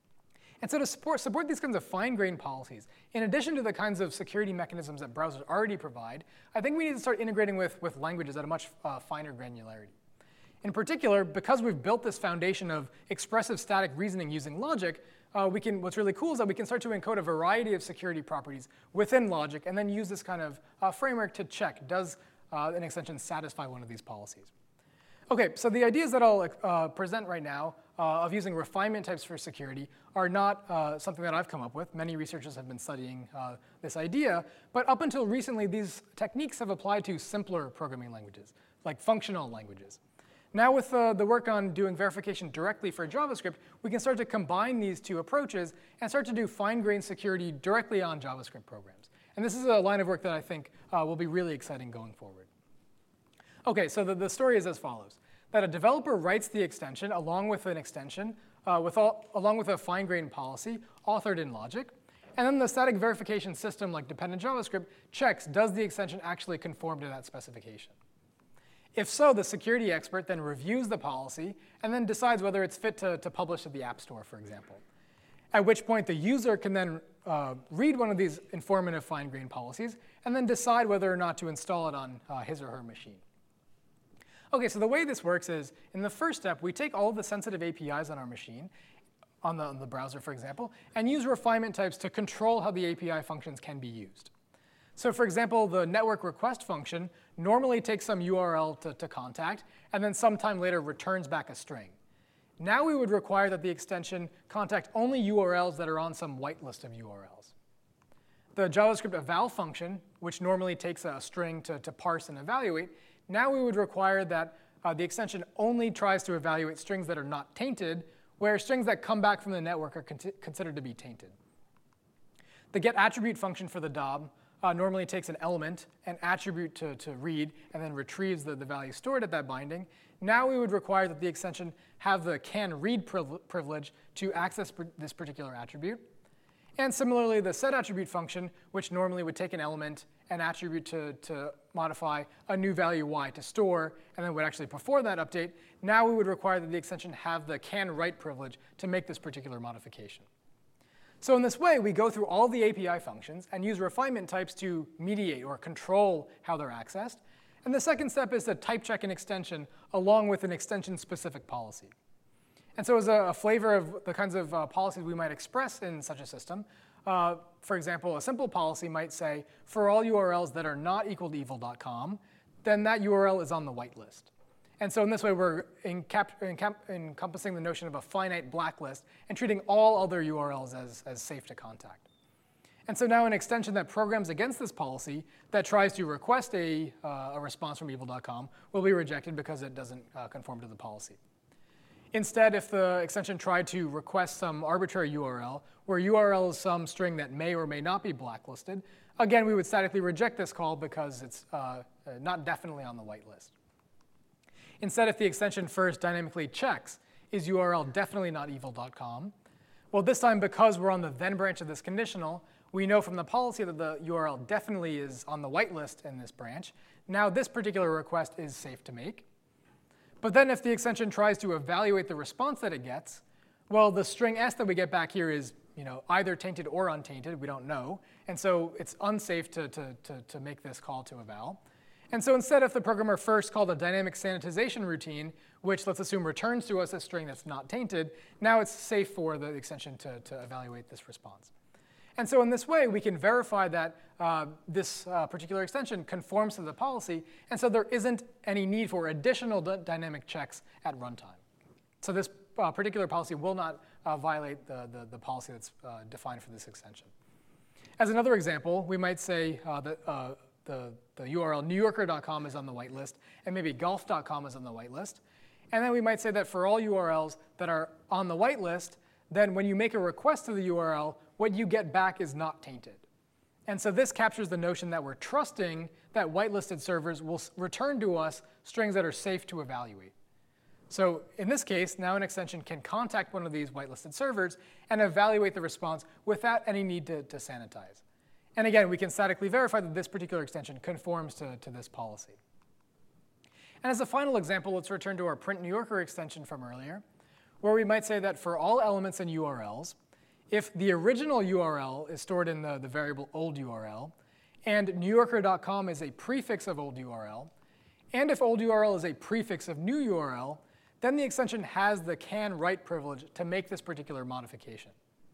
And so to support, support these kinds of fine-grained policies, in addition to the kinds of security mechanisms that browsers already provide, I think we need to start integrating with, with languages at a much uh, finer granularity. In particular, because we've built this foundation of expressive static reasoning using logic, uh, we can, what's really cool is that we can start to encode a variety of security properties within logic and then use this kind of uh, framework to check, does uh, an extension satisfy one of these policies? OK, so the ideas that I'll uh, present right now uh, of using refinement types for security are not uh, something that I've come up with. Many researchers have been studying uh, this idea. But up until recently, these techniques have applied to simpler programming languages, like functional languages. Now with uh, the work on doing verification directly for JavaScript, we can start to combine these two approaches and start to do fine-grained security directly on JavaScript programs. And this is a line of work that I think uh, will be really exciting going forward. OK, so the, the story is as follows. That a developer writes the extension along with an extension, uh, with all, along with a fine-grained policy authored in logic. And then the static verification system, like dependent JavaScript, checks, does the extension actually conform to that specification? If so, the security expert then reviews the policy and then decides whether it's fit to, to publish at the App Store, for example. At which point the user can then uh, read one of these informative fine-grained policies and then decide whether or not to install it on uh, his or her machine. OK, so the way this works is, in the first step, we take all of the sensitive A P Is on our machine, on the, on the browser, for example, and use refinement types to control how the A P I functions can be used. So for example, the network request function normally takes some U R L to, to contact, and then sometime later returns back a string. Now we would require that the extension contact only U R Ls that are on some whitelist of U R Ls. The JavaScript eval function, which normally takes a string to, to parse and evaluate, now we would require that uh, the extension only tries to evaluate strings that are not tainted, where strings that come back from the network are con considered to be tainted. The getAttribute function for the D O B Uh, normally takes an element, an attribute to, to read, and then retrieves the, the value stored at that binding. Now we would require that the extension have the canRead privilege to access this particular attribute. And similarly, the setAttribute function, which normally would take an element, an attribute to, to modify a new value y to store, and then would actually perform that update. Now we would require that the extension have the canWrite privilege to make this particular modification. So in this way, we go through all the A P I functions and use refinement types to mediate or control how they're accessed. And the second step is to type check an extension along with an extension-specific policy. And so as a, a flavor of the kinds of uh, policies we might express in such a system, uh, for example, a simple policy might say, for all U R Ls that are not equal to evil dot com, then that U R L is on the whitelist. And so in this way, we're encap encap encompassing the notion of a finite blacklist and treating all other U R Ls as, as safe to contact. And so now an extension that programs against this policy that tries to request a, uh, a response from evil dot com will be rejected because it doesn't uh, conform to the policy. Instead, if the extension tried to request some arbitrary U R L, where U R L is some string that may or may not be blacklisted, again, we would statically reject this call because it's uh, not definitely on the whitelist. Instead, if the extension first dynamically checks, is U R L definitely not evil dot com? Well, this time, because we're on the then branch of this conditional, we know from the policy that the U R L definitely is on the whitelist in this branch. Now this particular request is safe to make. But then if the extension tries to evaluate the response that it gets, well, the string s that we get back here is you know, either tainted or untainted. We don't know. And so it's unsafe to, to, to, to make this call to eval. And so instead, if the programmer first called a dynamic sanitization routine, which let's assume returns to us a string that's not tainted, now it's safe for the extension to, to evaluate this response. And so in this way, we can verify that uh, this uh, particular extension conforms to the policy, and so there isn't any need for additional dynamic checks at runtime. So this uh, particular policy will not uh, violate the, the, the policy that's uh, defined for this extension. As another example, we might say uh, that uh, the, the U R L New Yorker dot com is on the whitelist, and maybe Golf dot com is on the whitelist. And then we might say that for all U R Ls that are on the whitelist, then when you make a request to the U R L, what you get back is not tainted. And so this captures the notion that we're trusting that whitelisted servers will return to us strings that are safe to evaluate. So in this case, now an extension can contact one of these whitelisted servers and evaluate the response without any need to, to sanitize. And again, we can statically verify that this particular extension conforms to, to this policy. And as a final example, let's return to our print New Yorker extension from earlier, where we might say that for all elements in U R Ls, if the original U R L is stored in the, the variable old U R L, and New Yorker dot com is a prefix of old U R L, and if old U R L is a prefix of new U R L, then the extension has the canWrite privilege to make this particular modification.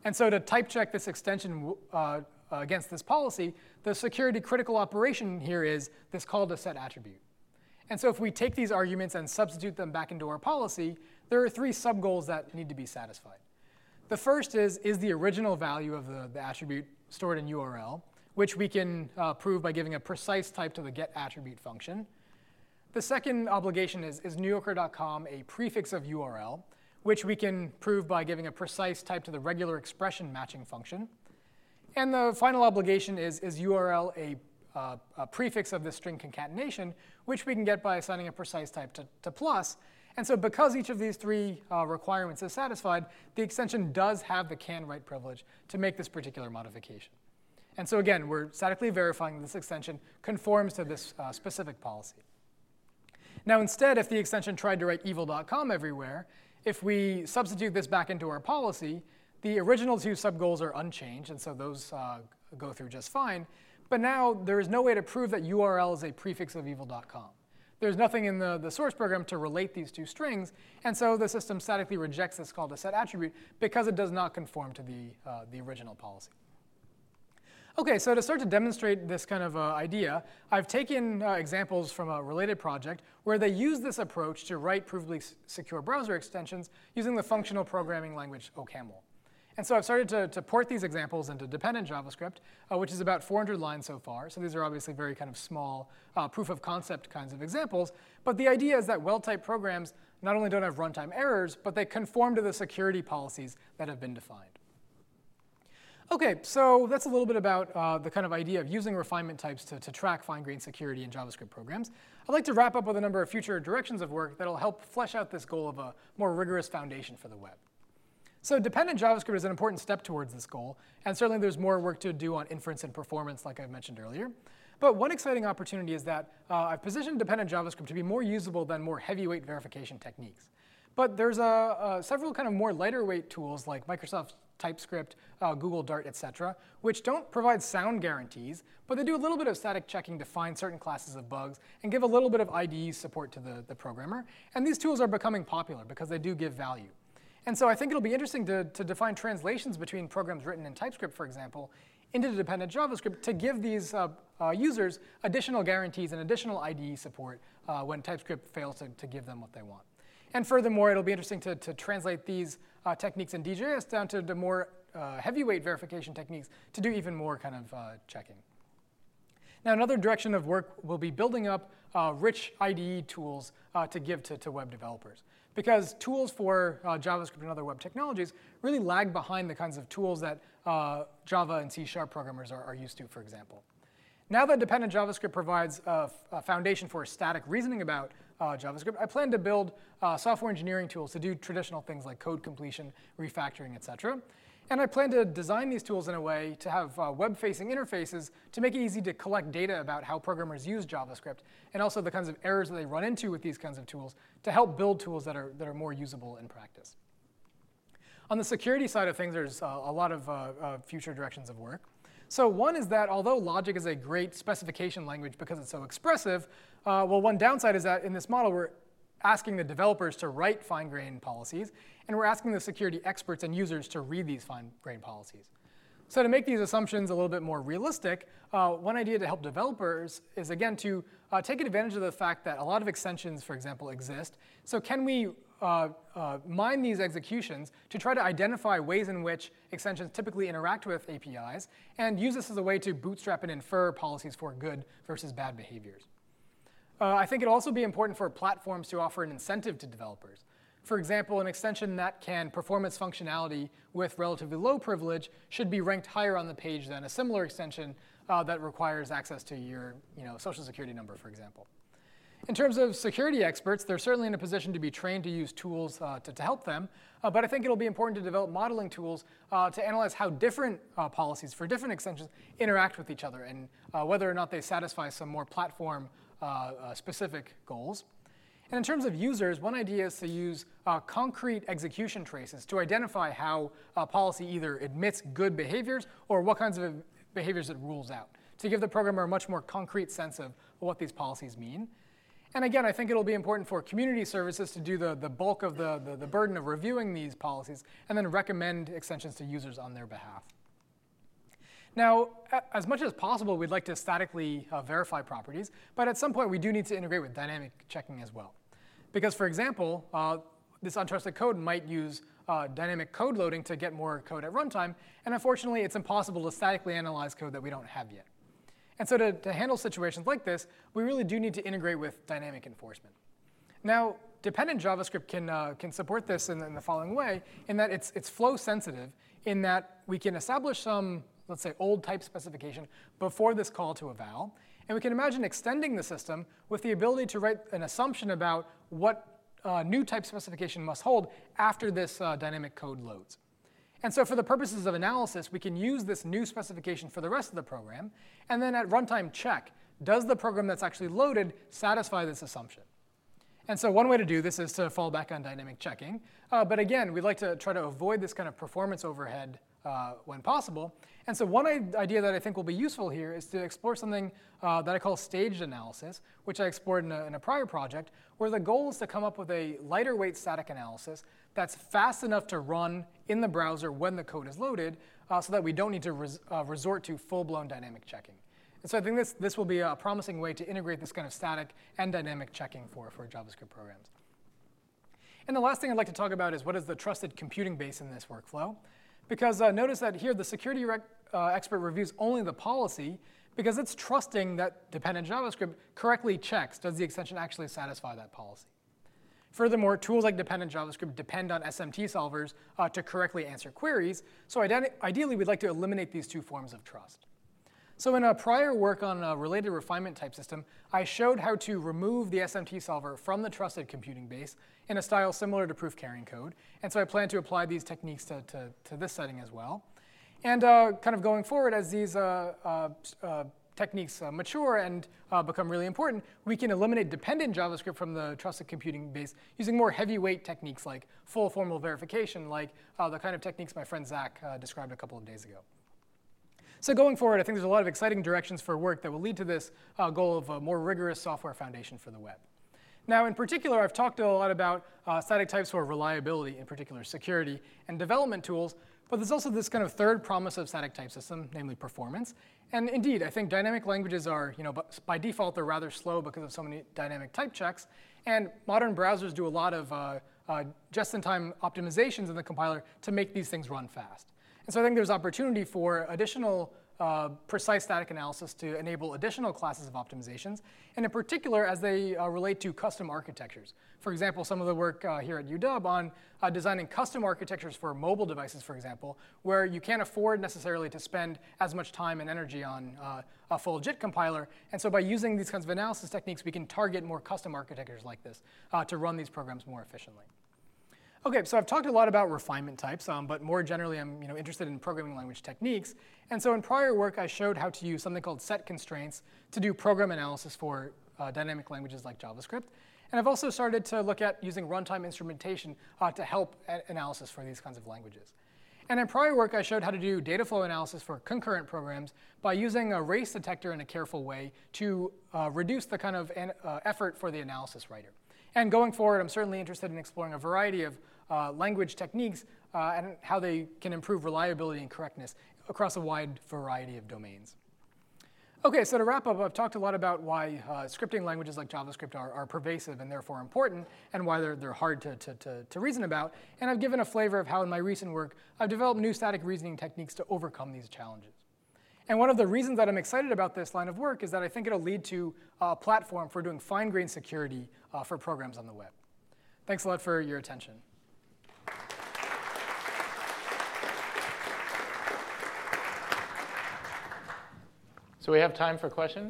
And so to type check this extension uh, against this policy, the security critical operation here is this call to set attribute. And so if we take these arguments and substitute them back into our policy, there are three sub-goals that need to be satisfied. The first is, is the original value of the, the attribute stored in U R L, which we can uh, prove by giving a precise type to the get attribute function. The second obligation is, is New Yorker dot com a prefix of U R L, which we can prove by giving a precise type to the regular expression matching function. And the final obligation is, is U R L a, uh, a prefix of the string concatenation, which we can get by assigning a precise type to, to plus. And so because each of these three uh, requirements is satisfied, the extension does have the can write privilege to make this particular modification. And so again, we're statically verifying that this extension conforms to this uh, specific policy. Now instead, if the extension tried to write evil dot com everywhere, if we substitute this back into our policy, the original two sub-goals are unchanged, and so those uh, go through just fine. But now there is no way to prove that U R L is a prefix of evil dot com. There's nothing in the, the source program to relate these two strings, and so the system statically rejects this call to set attribute because it does not conform to the, uh, the original policy. OK, so to start to demonstrate this kind of uh, idea, I've taken uh, examples from a related project where they use this approach to write provably secure browser extensions using the functional programming language OCaml. And so I've started to, to port these examples into dependent JavaScript, uh, which is about four hundred lines so far. So these are obviously very kind of small uh, proof of concept kinds of examples. But the idea is that well-typed programs not only don't have runtime errors, but they conform to the security policies that have been defined. OK, so that's a little bit about uh, the kind of idea of using refinement types to, to track fine-grained security in JavaScript programs. I'd like to wrap up with a number of future directions of work that will help flesh out this goal of a more rigorous foundation for the web. So dependent JavaScript is an important step towards this goal, and certainly there's more work to do on inference and performance, like I mentioned earlier. But one exciting opportunity is that uh, I've positioned dependent JavaScript to be more usable than more heavyweight verification techniques. But there's uh, uh, several kind of more lighter weight tools like Microsoft TypeScript, uh, Google Dart, et cetera, which don't provide sound guarantees, but they do a little bit of static checking to find certain classes of bugs and give a little bit of I D E support to the, the programmer. And these tools are becoming popular because they do give value. And so I think it'll be interesting to, to define translations between programs written in TypeScript, for example, into dependent JavaScript to give these uh, uh, users additional guarantees and additional I D E support uh, when TypeScript fails to, to give them what they want. And furthermore, it'll be interesting to, to translate these uh, techniques in D J S down to the more uh, heavyweight verification techniques to do even more kind of uh, checking. Now, another direction of work will be building up uh, rich I D E tools uh, to give to, to web developers. Because tools for uh, JavaScript and other web technologies really lag behind the kinds of tools that uh, Java and C Sharp programmers are, are used to, for example. Now that dependent JavaScript provides a, a foundation for static reasoning about uh, JavaScript, I plan to build uh, software engineering tools to do traditional things like code completion, refactoring, et cetera. And I plan to design these tools in a way to have uh, web-facing interfaces to make it easy to collect data about how programmers use JavaScript, and also the kinds of errors that they run into with these kinds of tools to help build tools that are, that are more usable in practice. On the security side of things, there's uh, a lot of uh, uh, future directions of work. So one is that although logic is a great specification language because it's so expressive, uh, well, one downside is that in this model, we're asking the developers to write fine-grained policies, and we're asking the security experts and users to read these fine-grained policies. So to make these assumptions a little bit more realistic, uh, one idea to help developers is, again, to uh, take advantage of the fact that a lot of extensions, for example, exist. So can we uh, uh, mine these executions to try to identify ways in which extensions typically interact with A P Is, and use this as a way to bootstrap and infer policies for good versus bad behaviors? Uh, I think it'll also be important for platforms to offer an incentive to developers. For example, an extension that can perform its functionality with relatively low privilege should be ranked higher on the page than a similar extension uh, that requires access to your you know, social security number, for example. In terms of security experts, they're certainly in a position to be trained to use tools uh, to, to help them. Uh, but I think it'll be important to develop modeling tools uh, to analyze how different uh, policies for different extensions interact with each other, and uh, whether or not they satisfy some more platform uh, uh, specific goals. And in terms of users, one idea is to use uh, concrete execution traces to identify how a policy either admits good behaviors or what kinds of behaviors it rules out, to give the programmer a much more concrete sense of what these policies mean. And again, I think it'll be important for community services to do the, the bulk of the, the, the burden of reviewing these policies and then recommend extensions to users on their behalf. Now, as much as possible, we'd like to statically uh, verify properties, but at some point we do need to integrate with dynamic checking as well. Because for example, uh, this untrusted code might use uh, dynamic code loading to get more code at runtime, and unfortunately it's impossible to statically analyze code that we don't have yet. And so to, to handle situations like this, we really do need to integrate with dynamic enforcement. Now, dependent JavaScript can, uh, can support this in, in the following way, in that it's, it's flow sensitive, in that we can establish some, let's say, old type specification before this call to eval. And we can imagine extending the system with the ability to write an assumption about what uh, new type specification must hold after this uh, dynamic code loads. And so for the purposes of analysis, we can use this new specification for the rest of the program, and then at runtime check, does the program that's actually loaded satisfy this assumption? And so one way to do this is to fall back on dynamic checking. Uh, but again, we'd like to try to avoid this kind of performance overhead uh, when possible. And so one idea that I think will be useful here is to explore something uh, that I call staged analysis, which I explored in a, in a prior project, where the goal is to come up with a lighter weight static analysis that's fast enough to run in the browser when the code is loaded, uh, so that we don't need to res uh, resort to full-blown dynamic checking. And so I think this, this will be a promising way to integrate this kind of static and dynamic checking for, for JavaScript programs. And the last thing I'd like to talk about is what is the trusted computing base in this workflow. Because uh, notice that here the security rec uh, expert reviews only the policy because it's trusting that dependent JavaScript correctly checks, does the extension actually satisfy that policy? Furthermore, tools like dependent JavaScript depend on S M T solvers uh, to correctly answer queries. So ideally, we'd like to eliminate these two forms of trust. So in a prior work on a related refinement type system, I showed how to remove the S M T solver from the trusted computing base in a style similar to proof carrying code. And so I plan to apply these techniques to, to, to this setting as well. And uh, kind of going forward, as these uh, uh, uh, techniques uh, mature and uh, become really important, we can eliminate dependent JavaScript from the trusted computing base using more heavyweight techniques like full formal verification, like uh, the kind of techniques my friend Zach uh, described a couple of days ago. So going forward, I think there's a lot of exciting directions for work that will lead to this uh, goal of a more rigorous software foundation for the web. Now, in particular, I've talked a lot about uh, static types for reliability, in particular security, and development tools. But there's also this kind of third promise of static type system, namely performance. And indeed, I think dynamic languages are, you know, by default, they're rather slow because of so many dynamic type checks. And modern browsers do a lot of uh, uh, just-in-time optimizations in the compiler to make these things run fast. And so I think there's opportunity for additional uh, precise static analysis to enable additional classes of optimizations, and in particular as they uh, relate to custom architectures. For example, some of the work uh, here at U W on uh, designing custom architectures for mobile devices, for example, where you can't afford necessarily to spend as much time and energy on uh, a full JIT compiler. And so by using these kinds of analysis techniques, we can target more custom architectures like this uh, to run these programs more efficiently. OK, so I've talked a lot about refinement types, um, but more generally, I'm you know, interested in programming language techniques. And so in prior work, I showed how to use something called set constraints to do program analysis for uh, dynamic languages like JavaScript. And I've also started to look at using runtime instrumentation uh, to help analysis for these kinds of languages. And in prior work, I showed how to do data flow analysis for concurrent programs by using a race detector in a careful way to uh, reduce the kind of an, uh, effort for the analysis writer. And going forward, I'm certainly interested in exploring a variety of uh, language techniques uh, and how they can improve reliability and correctness across a wide variety of domains. OK, so to wrap up, I've talked a lot about why uh, scripting languages like JavaScript are, are pervasive and therefore important, and why they're, they're hard to, to, to, to reason about. And I've given a flavor of how in my recent work, I've developed new static reasoning techniques to overcome these challenges. And one of the reasons that I'm excited about this line of work is that I think it'll lead to a platform for doing fine-grained security uh, for programs on the web. Thanks a lot for your attention. So we have time for questions?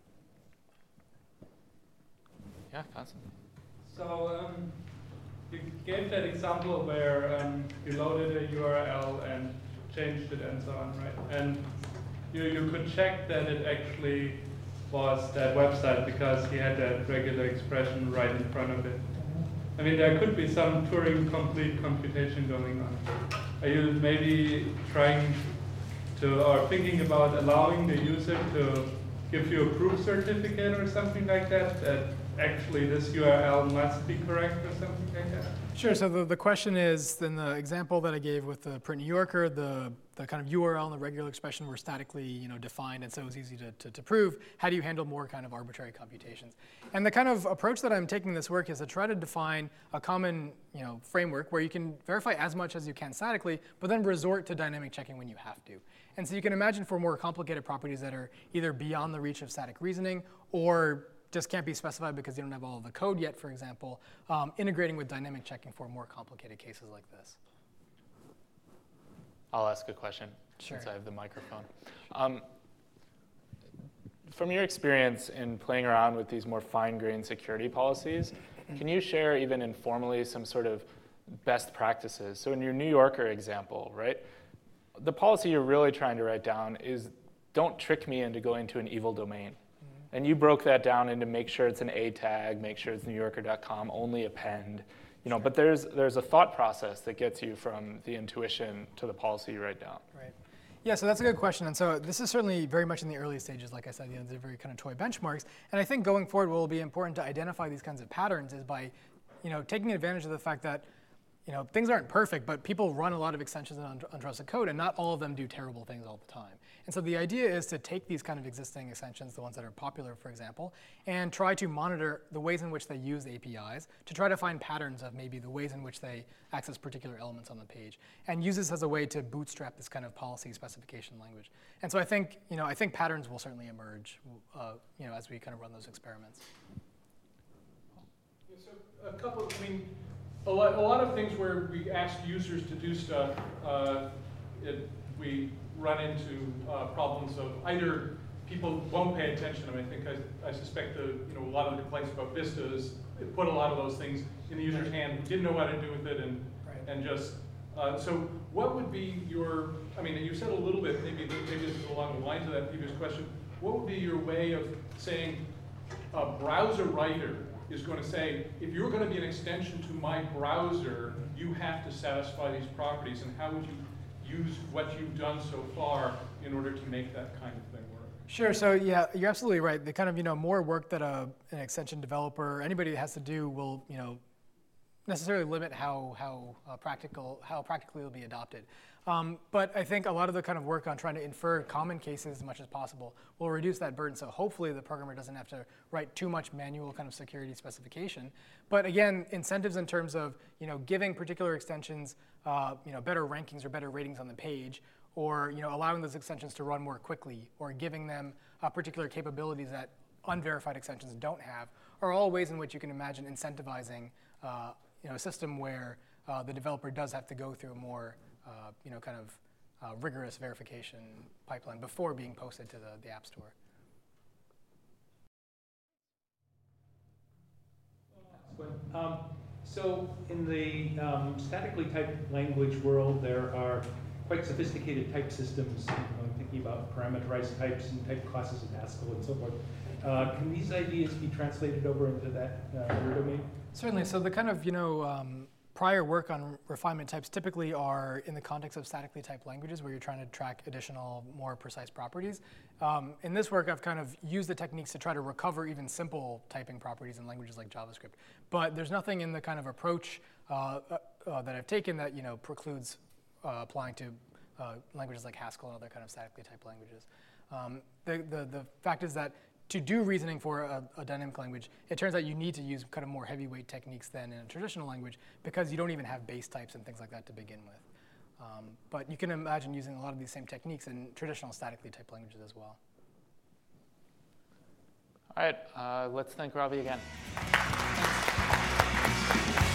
Yeah, Constantine. So um, you gave that example where um, you loaded a U R L and changed it and so on, right? And you, you could check that it actually was that website because he had that regular expression right in front of it. I mean, there could be some Turing complete computation going on. Are you maybe trying to, or thinking about allowing the user to give you a proof certificate or something like that, that actually this U R L must be correct or something like that? Sure, so the, the question is, in the example that I gave with the print New Yorker, the, the kind of U R L and the regular expression were statically you know, defined, and so it was easy to, to, to prove. How do you handle more kind of arbitrary computations? And the kind of approach that I'm taking in this work is to try to define a common you know, framework where you can verify as much as you can statically, but then resort to dynamic checking when you have to. And so you can imagine for more complicated properties that are either beyond the reach of static reasoning or just can't be specified because you don't have all of the code yet, for example, um, integrating with dynamic checking for more complicated cases like this. I'll ask a question Sure. since I have the microphone. Um, from your experience in playing around with these more fine-grained security policies, can you share even informally some sort of best practices? So in your New Yorker example, right, the policy you're really trying to write down is don't trick me into going to an evil domain. And you broke that down into make sure it's an A tag, make sure it's New Yorker dot com, only append. You know, but there's there's a thought process that gets you from the intuition to the policy you write down. Right. Yeah, so that's a good question. And so this is certainly very much in the early stages, like I said, you know, they're very kind of toy benchmarks. And I think going forward, what will be important to identify these kinds of patterns is by, you know, taking advantage of the fact that, you know, things aren't perfect, but people run a lot of extensions in untrusted code, and not all of them do terrible things all the time. And so the idea is to take these kind of existing extensions, the ones that are popular, for example, and try to monitor the ways in which they use A P Is to try to find patterns of maybe the ways in which they access particular elements on the page, and use this as a way to bootstrap this kind of policy specification language. And so I think, you know, I think patterns will certainly emerge, uh, you know, as we kind of run those experiments. Yeah, so a couple, I mean, A lot, a lot of things where we ask users to do stuff, uh, it, we run into uh, problems of either people won't pay attention. I mean, I think I, I suspect the, you know, a lot of the complaints about Vista is it put a lot of those things in the user's hand, who didn't know what to do with it, and Right. and just uh, so. What would be your? I mean, you said a little bit. Maybe maybe this is along the lines of that previous question. What would be your way of saying a browser writer is going to say, if you're going to be an extension to my browser, you have to satisfy these properties, and how would you use what you've done so far in order to make that kind of thing work? Sure, so yeah, you're absolutely right. The kind of, you know, more work that a, an extension developer, anybody has to do will, you know, necessarily limit how, how uh, practical, how practically it'll be adopted. Um, but I think a lot of the kind of work on trying to infer common cases as much as possible will reduce that burden. So hopefully the programmer doesn't have to write too much manual kind of security specification. But again, incentives in terms of, you know, giving particular extensions, uh, you know, better rankings or better ratings on the page, or, you know, allowing those extensions to run more quickly, or giving them uh, particular capabilities that unverified extensions don't have, are all ways in which you can imagine incentivizing, uh, you know, a system where uh, the developer does have to go through a more Uh, you know, kind of uh, rigorous verification pipeline before being posted to the, the App Store. Um, so in the um, statically typed language world, there are quite sophisticated type systems. I'm thinking about parameterized types and type classes in Haskell and so forth. Uh, can these ideas be translated over into that uh, domain? Certainly. So the kind of, you know, um, prior work on refinement types typically are in the context of statically typed languages where you're trying to track additional, more precise properties. Um, in this work, I've kind of used the techniques to try to recover even simple typing properties in languages like JavaScript. But there's nothing in the kind of approach uh, uh, that I've taken that, you know, precludes uh, applying to uh, languages like Haskell and other kind of statically typed languages. Um, the, the, the fact is that to do reasoning for a, a dynamic language, it turns out you need to use kind of more heavyweight techniques than in a traditional language because you don't even have base types and things like that to begin with. Um, but you can imagine using a lot of these same techniques in traditional statically typed languages as well. All right, uh, let's thank Ravi again.